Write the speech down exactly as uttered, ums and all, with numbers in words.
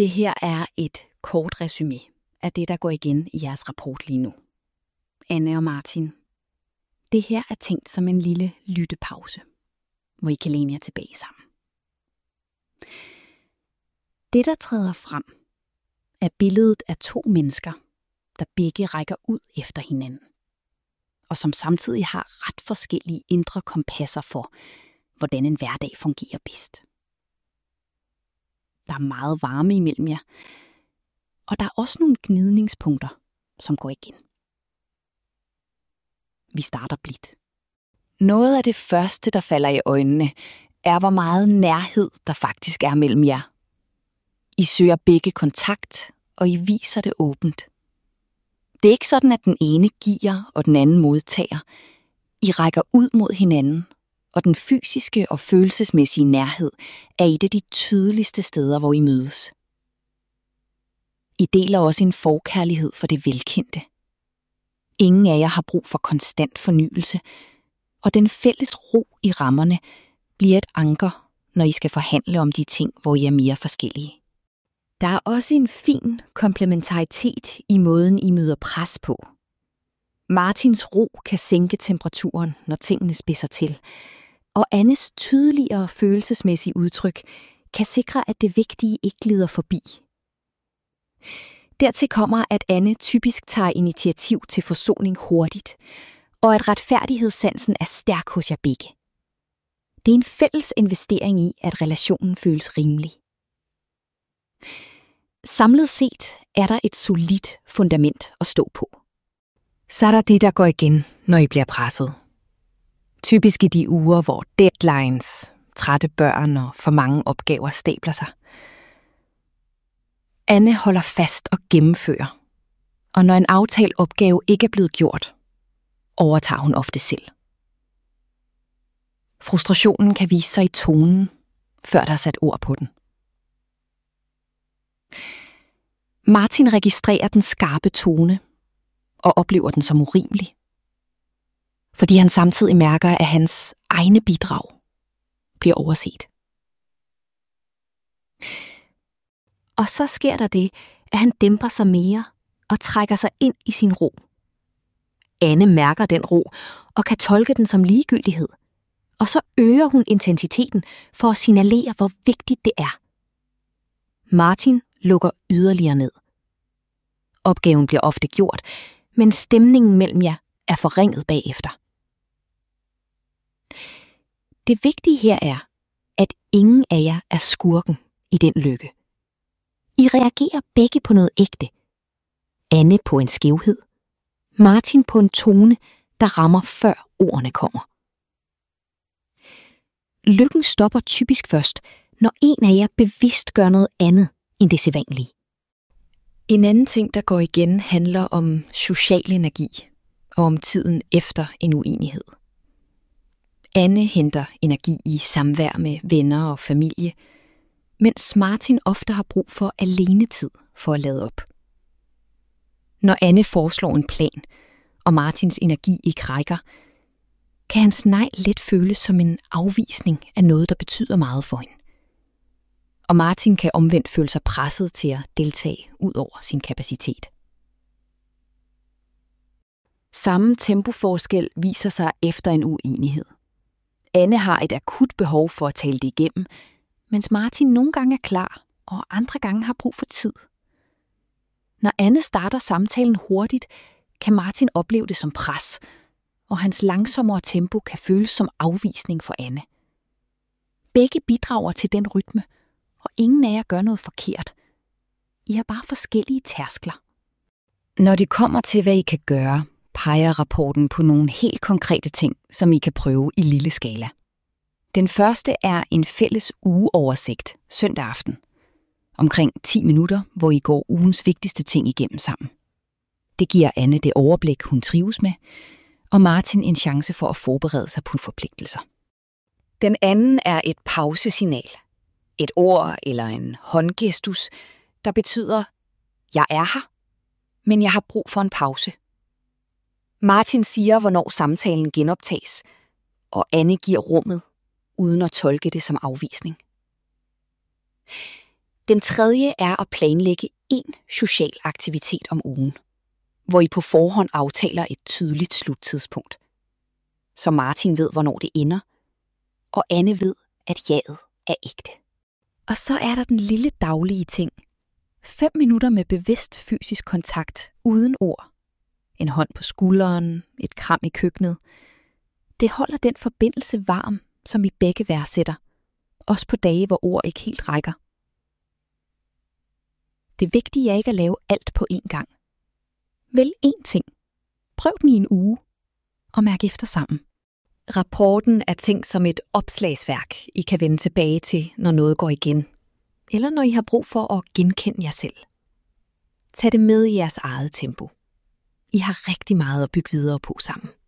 Det her er et kort resume af det, der går igen i jeres rapport lige nu. Anne og Martin, det her er tænkt som en lille lyttepause, hvor I kan læne jer tilbage sammen. Det, der træder frem, er billedet af to mennesker, der begge rækker ud efter hinanden, og som samtidig har ret forskellige indre kompasser for, hvordan en hverdag fungerer bedst. Der er meget varme imellem jer, og der er også nogle gnidningspunkter, som går igen. Vi starter blidt. Noget af det første, der falder i øjnene, er, hvor meget nærhed der faktisk er mellem jer. I søger begge kontakt, og I viser det åbent. Det er ikke sådan, at den ene giver, og den anden modtager. I rækker ud mod hinanden, og den fysiske og følelsesmæssige nærhed er et af de tydeligste steder, hvor I mødes. I deler også en forkærlighed for det velkendte. Ingen af jer har brug for konstant fornyelse, og den fælles ro i rammerne bliver et anker, når I skal forhandle om de ting, hvor I er mere forskellige. Der er også en fin komplementaritet i måden, I møder pres på. Martins ro kan sænke temperaturen, når tingene spidser til, og Annes tydeligere følelsesmæssige udtryk kan sikre, at det vigtige ikke glider forbi. Dertil kommer, at Anne typisk tager initiativ til forsoning hurtigt, og at retfærdighedssansen er stærk hos jer begge. Det er en fælles investering i, at relationen føles rimelig. Samlet set er der et solidt fundament at stå på. Så er der det, der går igen, når I bliver presset. Typisk i de uger, hvor deadlines, trætte børn og for mange opgaver stabler sig. Anne holder fast og gennemfører, og når en aftalt opgave ikke er blevet gjort, overtager hun ofte selv. Frustrationen kan vise sig i tonen, før der er sat ord på den. Martin registrerer den skarpe tone og oplever den som urimelig, fordi han samtidig mærker, at hans egne bidrag bliver overset. Og så sker der det, at han dæmper sig mere og trækker sig ind i sin ro. Anne mærker den ro og kan tolke den som ligegyldighed, og så øger hun intensiteten for at signalere, hvor vigtigt det er. Martin lukker yderligere ned. Opgaven bliver ofte gjort, men stemningen mellem jer er forringet bagefter. Det vigtige her er, at ingen af jer er skurken i den lykke. I reagerer begge på noget ægte. Anne på en skævhed. Martin på en tone, der rammer før ordene kommer. Lykken stopper typisk først, når en af jer bevidst gør noget andet end det sædvanlige. En anden ting, der går igen, handler om social energi og om tiden efter en uenighed. Anne henter energi i samvær med venner og familie, mens Martin ofte har brug for alenetid for at lade op. Når Anne foreslår en plan, og Martins energi ikke rækker, kan hans nej let føles som en afvisning af noget, der betyder meget for hende. Og Martin kan omvendt føle sig presset til at deltage ud over sin kapacitet. Samme tempoforskel viser sig efter en uenighed. Anne har et akut behov for at tale det igennem, mens Martin nogle gange er klar, og andre gange har brug for tid. Når Anne starter samtalen hurtigt, kan Martin opleve det som pres, og hans langsommere tempo kan føles som afvisning for Anne. Begge bidrager til den rytme, og ingen af jer gør noget forkert. I har bare forskellige tærskler. Når det kommer til, hvad I kan gøre, peger rapporten på nogle helt konkrete ting, som I kan prøve i lille skala. Den første er en fælles ugeoversigt søndag aften. Omkring ti minutter, hvor I går ugens vigtigste ting igennem sammen. Det giver Anne det overblik, hun trives med, og Martin en chance for at forberede sig på forpligtelser. Den anden er et pausesignal. Et ord eller en håndgestus, der betyder, jeg er her, men jeg har brug for en pause. Martin siger, hvornår samtalen genoptages, og Anne giver rummet, uden at tolke det som afvisning. Den tredje er at planlægge én social aktivitet om ugen, hvor I på forhånd aftaler et tydeligt sluttidspunkt. Så Martin ved, hvornår det ender, og Anne ved, at jaget er ægte. Og så er der den lille daglige ting. Fem minutter med bevidst fysisk kontakt uden ord. En hånd på skulderen, et kram i køkkenet. Det holder den forbindelse varm, som I begge værdsætter. Også på dage, hvor ord ikke helt rækker. Det vigtige er ikke at lave alt på én gang. Vælg én ting. Prøv den i en uge. Og mærk efter sammen. Rapporten er tænkt som et opslagsværk, I kan vende tilbage til, når noget går igen. Eller når I har brug for at genkende jer selv. Tag det med i jeres eget tempo. I har rigtig meget at bygge videre på sammen.